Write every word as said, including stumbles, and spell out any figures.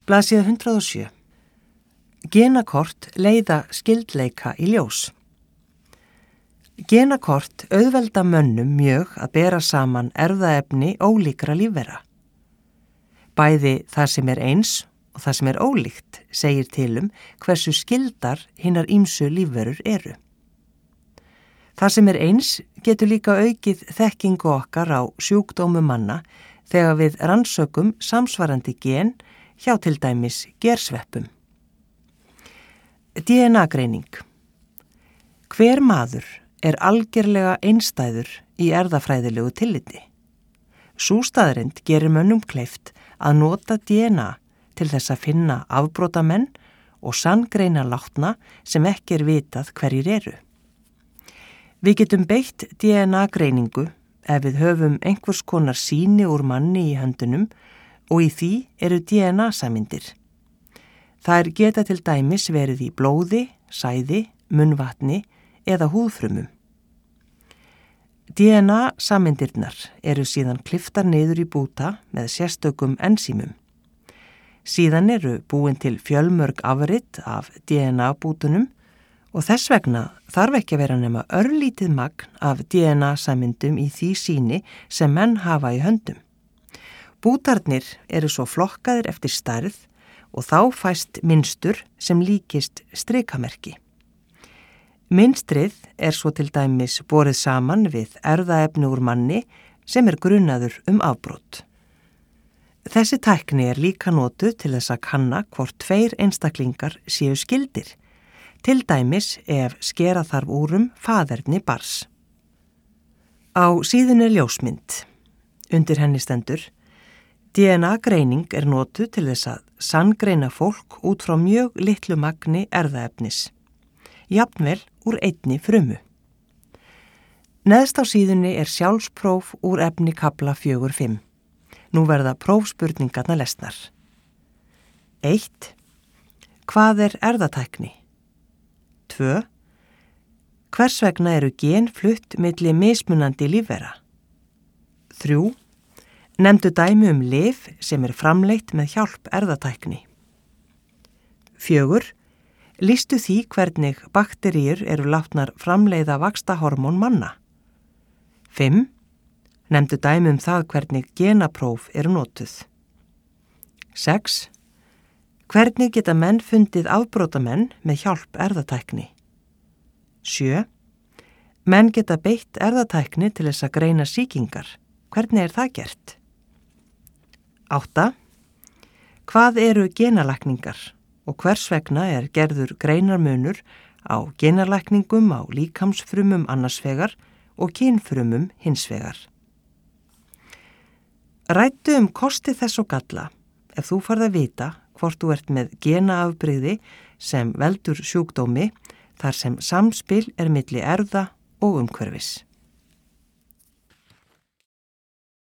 Blaðsíða hundrað og sjö. Genakort leiða skyldleika í ljós. Genakort auðvelda mönnum mjög að bera saman erfðaefni ólíkra lífvera. Bæði það sem er eins og það sem er ólíkt segir til um hversu skyldar hinar ýmsu lífverur eru. Það sem er eins getur líka aukið þekkingu okkar á sjúkdómum manna þegar við rannsökum samsvarandi gen hjá til dæmis gersveppum. D N A-greining. Hver maður er algerlega einstæður í erfðafræðilegu tilliti. Sú staðreynd gerir mönnum kleift að nota D N A til þess að finna afbrotamenn og sanngreina látna sem ekki er vitað hverjir eru. Við getum beitt D N A-greiningu ef við höfum einhvers konar sýni úr manni í höndunum og í því eru D N A-sameindir. Þær geta til dæmis verið í blóði, sæði, munnvatni eða húðfrumum. D N A-sameindirnar eru síðan klipptar niður í búta með sérstökum ensímum. Síðan eru búin til fjölmörg afrit af D N A-bútunum og þess vegna þarf ekki að vera nema örlítið magn af D N A-sameindum í því sýni sem menn hafa í höndum. Bútarnir eru svo flokkaðir eftir stærð og þá fæst mynstur sem líkist strikamerki. Mynstrið er svo til dæmis borið saman við erfðaefni úr manni sem er grunaður um afbrot. Þessi tækni er líka notuð til þess að kanna hvort tveir einstaklingar séu skyldir, til dæmis ef skera þarf úrum faðerni barns. Á síðunni er ljósmynd. Undir henni stendur: D N A-greining er notuð til þess að sanngreina fólk út frá mjög litlu magni erfðaefnis, jafnvel úr einni frumu. Neðst á síðunni er sjálfspróf úr efni kafla fjögur fimm. Nú verða prófspurningarnar lesnar. eitt. Hvað er erfðatækni? tvö. Hvers vegna eru gen flutt milli mismunandi lífvera? þrjú. Nefndu dæmi um lyf sem er framleitt með hjálp erfðatækni. fjögur. Lýstu því hvernig bakteríur eru látnar framleiða vaxtarhormón manna. fimm. Nefndu dæmi um það hvernig genapróf eru notuð. sex. Hvernig geta menn fundið afbrotamenn með hjálp erfðatækni? sjö. Menn geta beitt erfðatækni til þess að greina sýkingar. Hvernig er það gert? átta. Hvað eru genalækningar og hvers vegna er gerður greinarmunur á genalækningum á líkamsfrumum annars vegar og kynfrumum hins vegar? Ræddu um kosti þess og galla ef þú farð að vita hvort þú ert með genaafbrigði sem veldur sjúkdómi þar sem samspil er milli erfða og umhverfis.